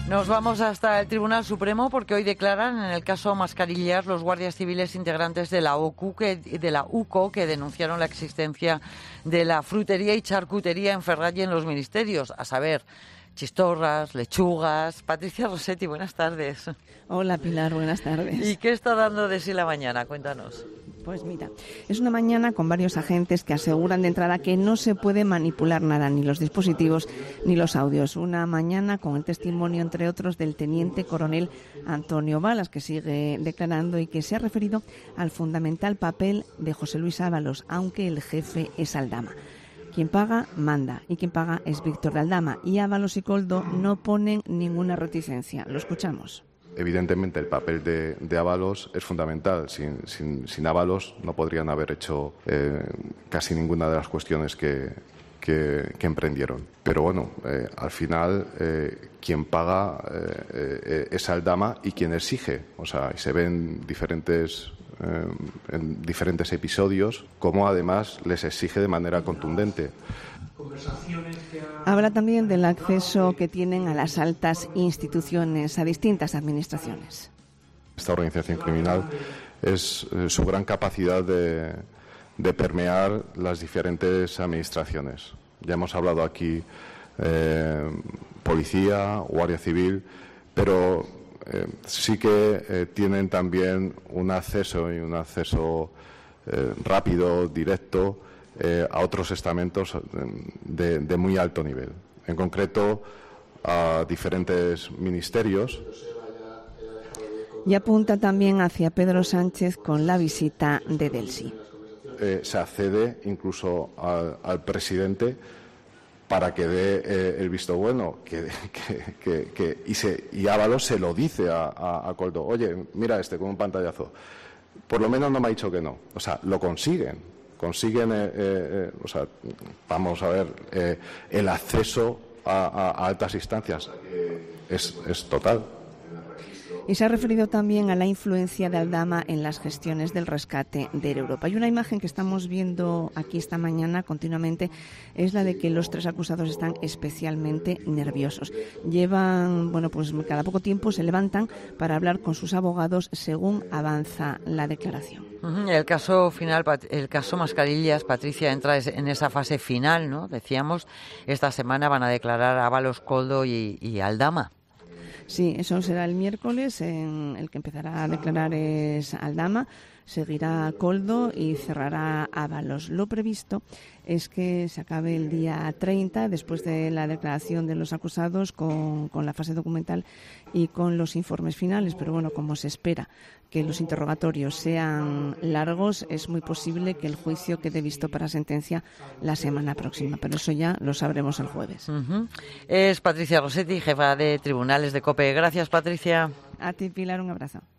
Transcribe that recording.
Nos vamos hasta el Tribunal Supremo porque hoy declaran en el caso Mascarillas los guardias civiles integrantes de la UCO que denunciaron la existencia de la frutería y charcutería en Ferraz y en los ministerios, a saber, chistorras, lechugas. Patricia Rossetti, buenas tardes. Hola Pilar, buenas tardes. ¿Y qué está dando de sí la mañana? Cuéntanos. Pues mira, es una mañana con varios agentes que aseguran de entrada que no se puede manipular nada, ni los dispositivos ni los audios. Una mañana con el testimonio, entre otros, del teniente coronel Antonio Balas, que sigue declarando y que se ha referido al fundamental papel de José Luis Ábalos, aunque el jefe es Aldama. Quien paga, manda, y quien paga es Víctor de Aldama. Y Ábalos y Koldo no ponen ninguna reticencia. Lo escuchamos. Evidentemente el papel de Ábalos es fundamental. Sin Ábalos no podrían haber hecho casi ninguna de las cuestiones que emprendieron. Pero bueno, al final quien paga es Aldama y quien exige. O sea, se ven en diferentes episodios cómo además les exige de manera contundente. Habla también del acceso que tienen a las altas instituciones, a distintas administraciones. Esta organización criminal es su gran capacidad de permear las diferentes administraciones. Ya hemos hablado aquí policía, guardia civil, pero sí que tienen también un acceso rápido, directo, a otros estamentos de muy alto nivel, en concreto a diferentes ministerios. Y apunta también hacia Pedro Sánchez con la visita de Delsi. Se accede incluso al presidente para que dé el visto bueno, y Ábalos se lo dice a Koldo: oye, mira con un pantallazo. Por lo menos no me ha dicho que no. O sea, lo consiguen, vamos a ver, el acceso a altas instancias es total. Y se ha referido también a la influencia de Aldama en las gestiones del rescate de Europa. Y una imagen que estamos viendo aquí esta mañana continuamente es la de que los tres acusados están especialmente nerviosos. Llevan, pues cada poco tiempo se levantan para hablar con sus abogados según avanza la declaración. El caso final, el caso Mascarillas, Patricia, entra en esa fase final, ¿no? Decíamos, esta semana van a declarar Ábalos, Koldo y Aldama. Sí, eso será el miércoles. El que empezará a declarar es Aldama, seguirá Koldo y cerrará Ábalos. Lo previsto es que se acabe el día 30, después de la declaración de los acusados, con la fase documental y con los informes finales. Pero bueno, como se espera que los interrogatorios sean largos, es muy posible que el juicio quede visto para sentencia la semana próxima. Pero eso ya lo sabremos el jueves. Es Patricia Rossetti, jefa de Tribunales de COPE. Gracias, Patricia. A ti, Pilar, un abrazo.